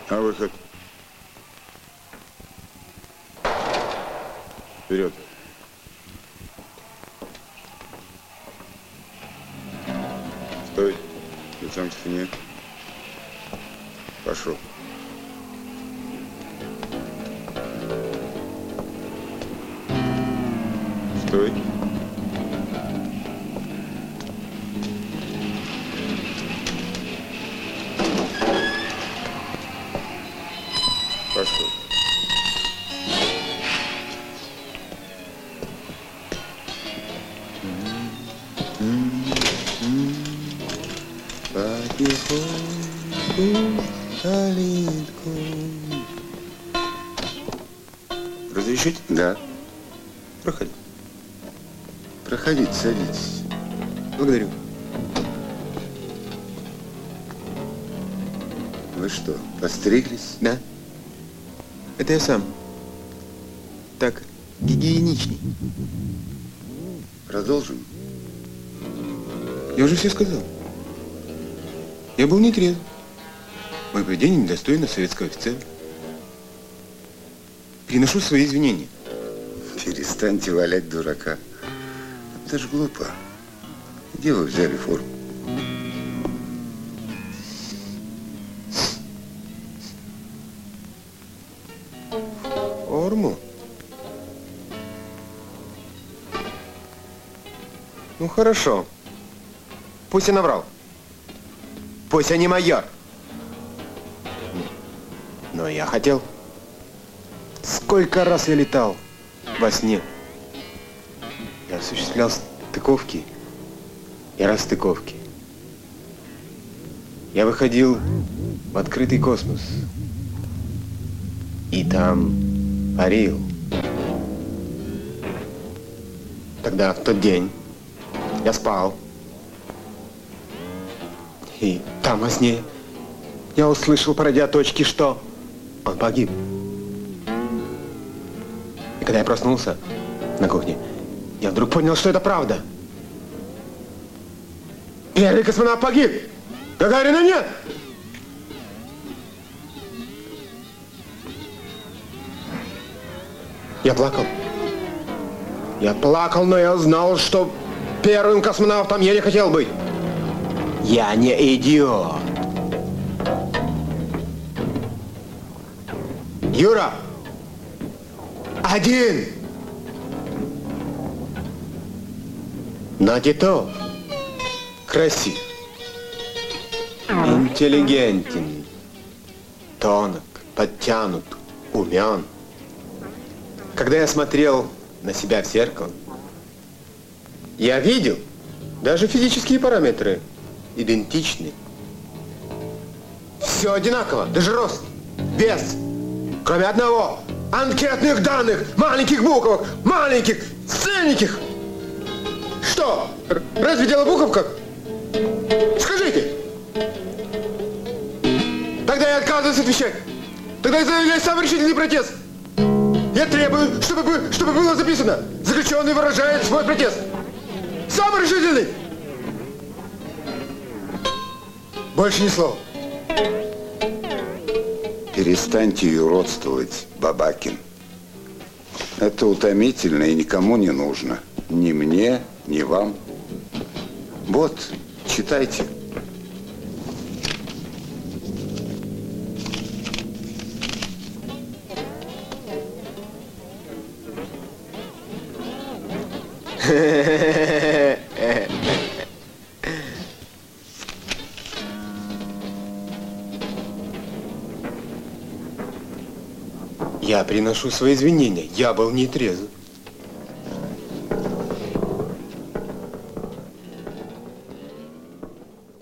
На выход. Вперед. Стой. Лицом к стене. Пошел. Стой. Пошел. Разрешите? Да. Проходи. Проходите, садитесь. Благодарю. Вы что, постриглись? Да. Это я сам. Так, гигиеничней. Продолжим? Я уже все сказал. Я был не трезв. Мое поведение недостойно советского офицера. Приношу свои извинения. Перестаньте валять дурака. Это ж глупо. Где вы взяли форму? Форму? Ну, хорошо. Пусть я наврал. Пусть я не майор. Но я хотел. Сколько раз я летал во сне. Я осуществлял стыковки и расстыковки. Я выходил в открытый космос. И там парил. Тогда, в тот день, я спал. И там во сне я услышал по радиоточке, что он погиб. И когда я проснулся на кухне, я вдруг понял, что это правда. Первый космонавт погиб! Гагарина нет! Я плакал. Я плакал, но я знал, что первым космонавтом я не хотел быть. Я не идиот. Юра! Один! Но Титов красив, интеллигентен, тонок, подтянут, умен. Когда я смотрел на себя в зеркало, я видел, даже физические параметры идентичны. Все одинаково, даже рост, вес, кроме одного. Анкетных данных, маленьких буквок, маленьких, сценниких. Что? Разве дело в буковках? Скажите. Тогда я отказываюсь отвечать. Тогда я заявляю самый решительный протест. Я требую, чтобы было записано. Заключенный выражает свой протест. Самый решительный. Больше ни слова. Перестаньте юродствовать, Бабакин. Это утомительно и никому не нужно. Ни мне, ни вам. Вот, читайте. Я приношу свои извинения. Я был не трезв.